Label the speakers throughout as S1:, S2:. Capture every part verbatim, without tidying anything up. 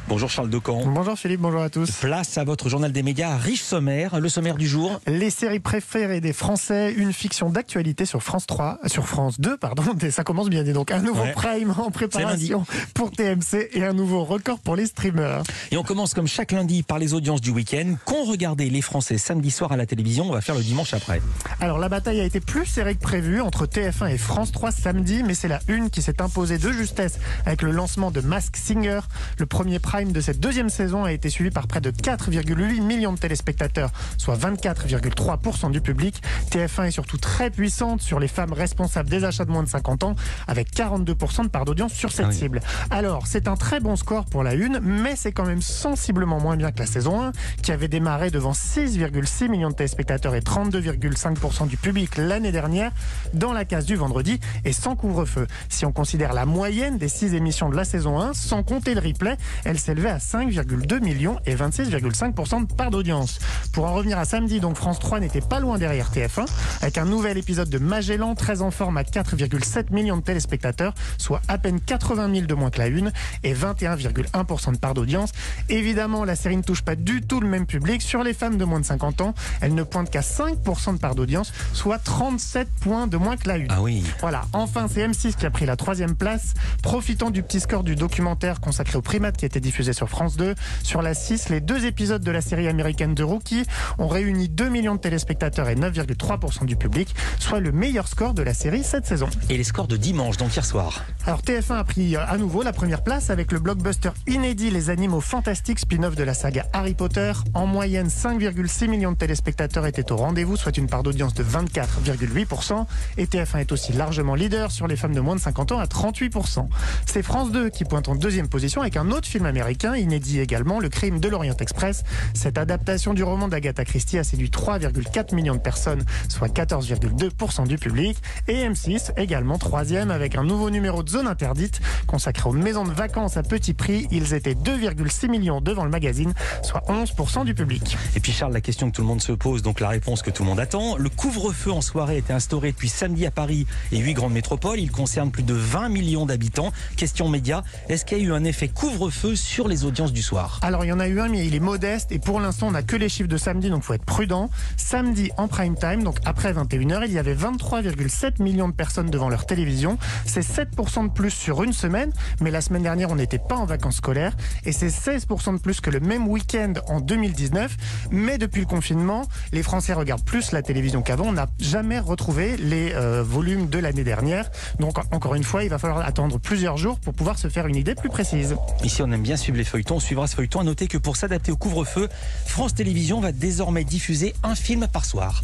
S1: Bonjour Charles Decamp.
S2: Bonjour Philippe, bonjour à tous.
S1: Place à votre journal des médias, riche sommaire. Le sommaire du jour.
S2: Les séries préférées des Français, une fiction d'actualité sur France trois, sur France deux, pardon, ça commence bien, dis donc. Un nouveau
S1: ouais.
S2: prime en préparation pour T M C et un nouveau record pour les streamers.
S1: Et on commence comme chaque lundi par les audiences du week-end. Qu'ont regardé les Français samedi soir à la télévision? On va faire le dimanche après.
S2: Alors la bataille a été plus serrée que prévu entre T F un et France trois samedi, mais c'est la une qui s'est imposée de justesse avec le lancement de Masked Singer. Le premier prime de cette deuxième saison a été suivi par près de quatre virgule huit millions de téléspectateurs, soit vingt-quatre virgule trois pour cent du public. T F un est surtout très puissante sur les femmes responsables des achats de moins de cinquante ans, avec quarante-deux pour cent de part d'audience sur cette ah oui. cible. Alors, c'est un très bon score pour la une, mais c'est quand même sensiblement moins bien que la saison un, qui avait démarré devant six virgule six millions de téléspectateurs et trente-deux virgule cinq pour cent du public l'année dernière, dans la case du vendredi et sans couvre-feu. Si on considère la moyenne des six émissions de la saison un, sans compter le replay, elle s'élevait à cinq virgule deux millions et vingt-six virgule cinq pour cent de part d'audience. Pour en revenir à samedi, donc France trois n'était pas loin derrière T F un, avec un nouvel épisode de Magellan, très en forme à quatre virgule sept millions de téléspectateurs, soit à peine quatre-vingt mille de moins que la une, et vingt et un virgule un pour cent de part d'audience. Évidemment, la série ne touche pas du tout le même public. Sur les femmes de moins de cinquante ans, elle ne pointe qu'à cinq pour cent de part d'audience, soit trente-sept points de moins que la une.
S1: Ah oui.
S2: Voilà, enfin c'est M six qui a pris la troisième place, profitant du petit score du documentaire consacré aux primates qui était diffusé sur France deux. Sur la six, les deux épisodes de la série américaine de Rookie ont réuni deux millions de téléspectateurs et neuf virgule trois pour cent du public, soit le meilleur score de la série cette saison.
S1: Et les scores de dimanche, donc hier soir.
S2: Alors T F un a pris à nouveau la première place avec le blockbuster inédit Les Animaux Fantastiques, spin-off de la saga Harry Potter. En moyenne, cinq virgule six millions de téléspectateurs étaient au rendez-vous, soit une part d'audience de vingt-quatre virgule huit pour cent. Et T F un est aussi largement leader sur les femmes de moins de cinquante ans à trente-huit pour cent. C'est France deux qui pointe en deuxième position avec un autre film américain, inédit également, Le Crime de l'Orient Express. Cette adaptation du roman d'Agatha Christie a séduit trois virgule quatre millions de personnes, soit quatorze virgule deux pour cent du public. Et M six, également troisième, avec un nouveau numéro de Zone Interdite, consacré aux maisons de vacances à petit prix. Ils étaient deux virgule six millions devant le magazine, soit onze pour cent du public.
S1: Et puis Charles, la question que tout le monde se pose, donc la réponse que tout le monde attend. Le couvre-feu en soirée a été instauré depuis samedi à Paris et huit grandes métropoles. Il concerne plus de vingt millions d'habitants. Question média, est-ce qu'il y a eu un effet couvre-feu sur les audiences du soir?
S2: Alors il y en a eu un, mais il est modeste et pour l'instant on n'a que les chiffres de samedi, donc il faut être prudent. Samedi en prime time, donc après vingt et une heures, il y avait vingt-trois virgule sept millions de personnes devant leur télévision. C'est sept pour cent de plus sur une semaine, mais la semaine dernière on n'était pas en vacances scolaires et c'est seize pour cent de plus que le même week-end en deux mille dix-neuf. Mais depuis le confinement, les Français regardent plus la télévision qu'avant. On n'a jamais retrouvé les euh, volumes de l'année dernière. Donc encore une fois, il va falloir attendre plusieurs jours pour pouvoir se faire une idée plus précise.
S1: Ici on aime bien suivre les feuilletons, on suivra ce feuilleton. À noter que pour s'adapter au couvre-feu, France Télévisions va désormais diffuser un film par soir.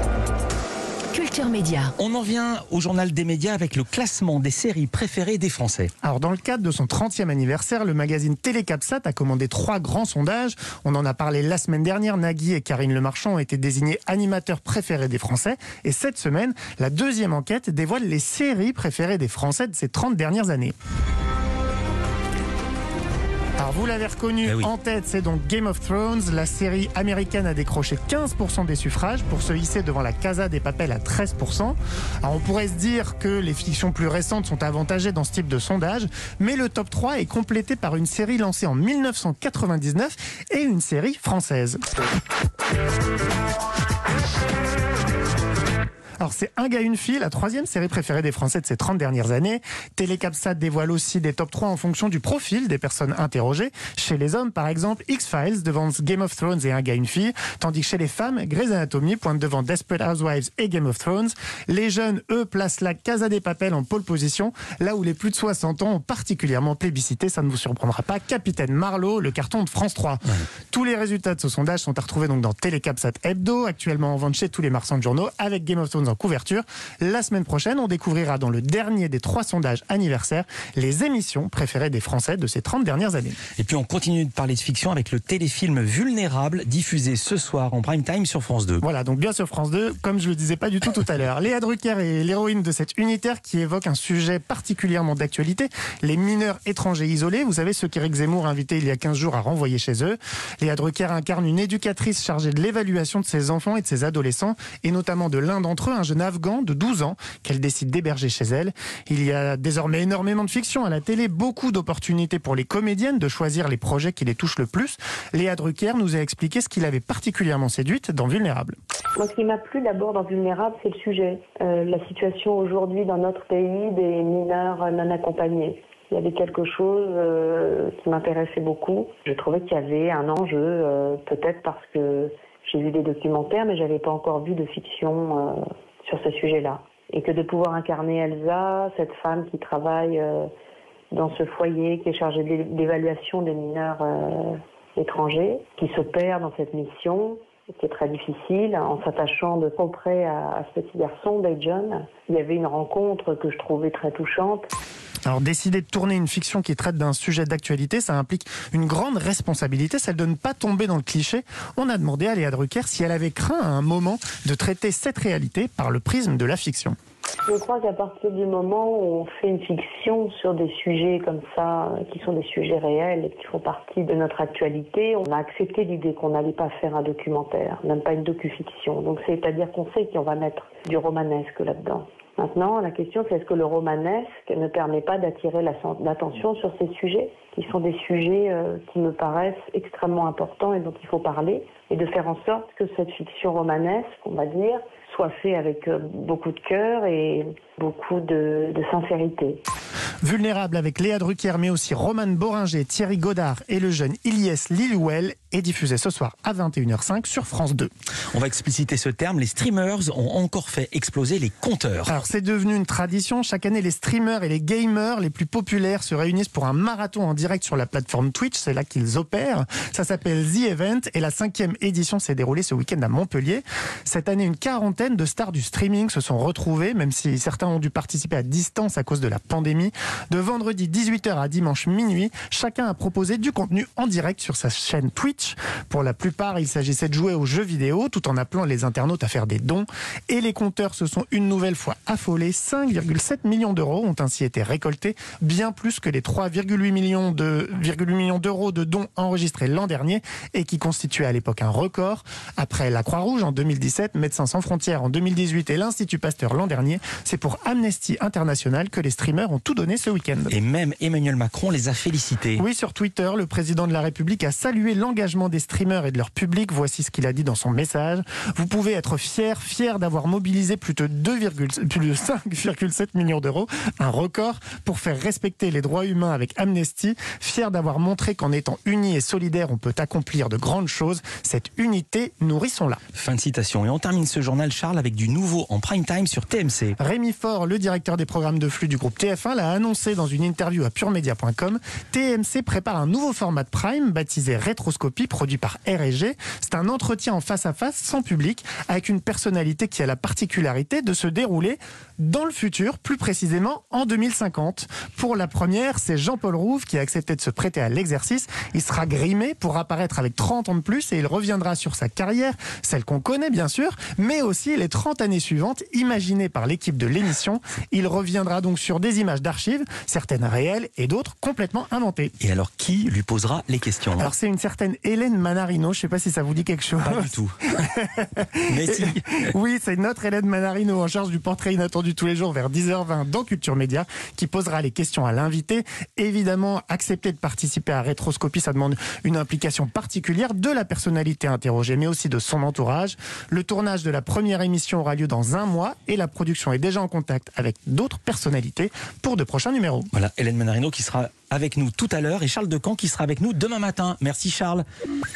S3: Culture Média.
S1: On en vient au journal des médias avec le classement des séries préférées des Français.
S2: Alors dans le cadre de son trentième anniversaire, le magazine Télécapsat a commandé trois grands sondages. On en a parlé la semaine dernière. Nagui et Karine Le Marchand ont été désignés animateurs préférés des Français. Et cette semaine, la deuxième enquête dévoile les séries préférées des Français de ces trente dernières années. Alors vous l'avez reconnu,
S1: eh oui.
S2: En tête, c'est donc Game of Thrones. La série américaine a décroché quinze pour cent des suffrages pour se hisser devant la Casa des Papel à treize pour cent. Alors on pourrait se dire que les fictions plus récentes sont avantagées dans ce type de sondage, mais le top trois est complété par une série lancée en mille neuf cent quatre-vingt-dix-neuf et une série française. Alors c'est Un gars, une fille, la troisième série préférée des Français de ces trente dernières années. Télécapsat dévoile aussi des top trois en fonction du profil des personnes interrogées. Chez les hommes, par exemple, X-Files devance Game of Thrones et Un gars, une fille, tandis que chez les femmes, Grey's Anatomy pointe devant Desperate Housewives et Game of Thrones. Les jeunes, eux, placent la Casa des Papel en pole position, là où les plus de soixante ans ont particulièrement plébiscité, ça ne vous surprendra pas, Capitaine Marlowe, le carton de France trois. Ouais. Tous les résultats de ce sondage sont à retrouver donc dans Télécapsat Hebdo, actuellement en vente chez tous les marchands de journaux, avec Game of Thrones en couverture. La semaine prochaine, on découvrira dans le dernier des trois sondages anniversaires les émissions préférées des Français de ces trente dernières années.
S1: Et puis on continue de parler de fiction avec le téléfilm Vulnérable, diffusé ce soir en prime time sur France deux.
S2: Voilà, donc bien sur France deux, comme je le disais pas du tout tout à l'heure. Léa Drucker est l'héroïne de cet unitaire qui évoque un sujet particulièrement d'actualité, les mineurs étrangers isolés. Vous savez, ceux qu'Éric Zemmour a invités il y a quinze jours à renvoyer chez eux. Léa Drucker incarne une éducatrice chargée de l'évaluation de ses enfants et de ses adolescents, et notamment de l'un d'entre eux, un jeune Afghan de douze ans qu'elle décide d'héberger chez elle. Il y a désormais énormément de fiction à la télé, beaucoup d'opportunités pour les comédiennes de choisir les projets qui les touchent le plus. Léa Drucker nous a expliqué ce qui l'avait particulièrement séduite dans Vulnérable.
S4: Moi, ce qui m'a plu d'abord dans Vulnérable, c'est le sujet. Euh, la situation aujourd'hui dans notre pays des mineurs non accompagnés. Il y avait quelque chose euh, qui m'intéressait beaucoup. Je trouvais qu'il y avait un enjeu, euh, peut-être parce que j'ai vu des documentaires, mais j'avais pas encore vu de fiction euh, sur ce sujet-là. Et que de pouvoir incarner Elsa, cette femme qui travaille euh, dans ce foyer, qui est chargée d'évaluation des mineurs euh, étrangers, qui se perd dans cette mission, qui est très difficile, en s'attachant de trop près à, à ce petit garçon, Bayjon. Il y avait une rencontre que je trouvais très touchante.
S2: Alors décider de tourner une fiction qui traite d'un sujet d'actualité, ça implique une grande responsabilité, celle de ne pas tomber dans le cliché. On a demandé à Léa Drucker si elle avait craint à un moment de traiter cette réalité par le prisme de la fiction.
S4: Je crois qu'à partir du moment où on fait une fiction sur des sujets comme ça, qui sont des sujets réels et qui font partie de notre actualité, on a accepté l'idée qu'on n'allait pas faire un documentaire, même pas une docu-fiction. Donc c'est-à-dire qu'on sait qu'on va mettre du romanesque là-dedans. Maintenant, la question, c'est est-ce que le romanesque ne permet pas d'attirer l'attention sur ces sujets, qui sont des sujets euh, qui me paraissent extrêmement importants et dont il faut parler, et de faire en sorte que cette fiction romanesque, on va dire, soit faite avec euh, beaucoup de cœur et beaucoup de, de sincérité.
S2: Vulnérable avec Léa Drucker, mais aussi Romane Boringer, Thierry Godard et le jeune Ilyes Lillouel est diffusé ce soir à vingt et une heures cinq sur France deux.
S1: On va expliciter ce terme, les streamers ont encore fait exploser les compteurs.
S2: Alors c'est devenu une tradition, chaque année les streamers et les gamers les plus populaires se réunissent pour un marathon en direct sur la plateforme Twitch, c'est là qu'ils opèrent. Ça s'appelle The Event et la cinquième édition s'est déroulée ce week-end à Montpellier. Cette année, une quarantaine de stars du streaming se sont retrouvés, même si certains ont dû participer à distance à cause de la pandémie. De vendredi dix-huit heures à dimanche minuit, chacun a proposé du contenu en direct sur sa chaîne Twitch. Pour la plupart, il s'agissait de jouer aux jeux vidéo tout en appelant les internautes à faire des dons. Et les compteurs se sont une nouvelle fois affolés. cinq virgule sept millions d'euros ont ainsi été récoltés, bien plus que les trois virgule huit millions de, millions d'euros de dons enregistrés l'an dernier et qui constituaient à l'époque un record. Après la Croix-Rouge en deux mille dix-sept, Médecins sans frontières en deux mille dix-huit et l'Institut Pasteur l'an dernier, c'est pour Amnesty International que les streamers ont tout donné ce week-end.
S1: Et même Emmanuel Macron les a félicités.
S2: Oui, sur Twitter, le président de la République a salué l'engagement des streamers et de leur public. Voici ce qu'il a dit dans son message. Vous pouvez être fiers, fiers d'avoir mobilisé plus de, plus de cinq virgule sept millions d'euros, un record, pour faire respecter les droits humains avec Amnesty. Fiers d'avoir montré qu'en étant unis et solidaires, on peut accomplir de grandes choses. Cette unité, nourrissons-la.
S1: Fin de citation. Et on termine ce journal, Charles, avec du nouveau en prime time sur T M C.
S2: Rémi Faure, le directeur des programmes de flux du groupe T F un, l'a annoncé dans une interview à pure média point com. T M C prépare un nouveau format de prime baptisé Rétroscopie, produit par R et G. C'est un entretien en face à face, sans public, avec une personnalité qui a la particularité de se dérouler dans le futur, plus précisément en deux mille cinquante. Pour la première, c'est Jean-Paul Rouve qui a accepté de se prêter à l'exercice. Il sera grimé pour apparaître avec trente ans de plus et il reviendra sur sa carrière, celle qu'on connaît bien sûr, mais aussi les trente années suivantes, imaginées par l'équipe de l'émission. Il reviendra donc sur des images d'archives, certaines réelles et d'autres complètement inventées.
S1: Et alors, qui lui posera les questions?
S2: Alors, c'est une certaine Hélène Manarino, je ne sais pas si ça vous dit quelque chose.
S1: Pas du tout. Mais si.
S2: Oui, c'est notre Hélène Manarino en charge du portrait inattendu tous les jours vers dix heures vingt dans Culture Média qui posera les questions à l'invité. Évidemment, accepter de participer à Rétroscopie, ça demande une implication particulière de la personnalité interrogée, mais aussi de son entourage. Le tournage de la première émission aura lieu dans un mois et la production est déjà en contact avec d'autres personnalités pour de prochains numéros.
S1: Voilà, Hélène Manarino qui sera avec nous tout à l'heure et Charles Decamp qui sera avec nous demain matin. Merci Charles.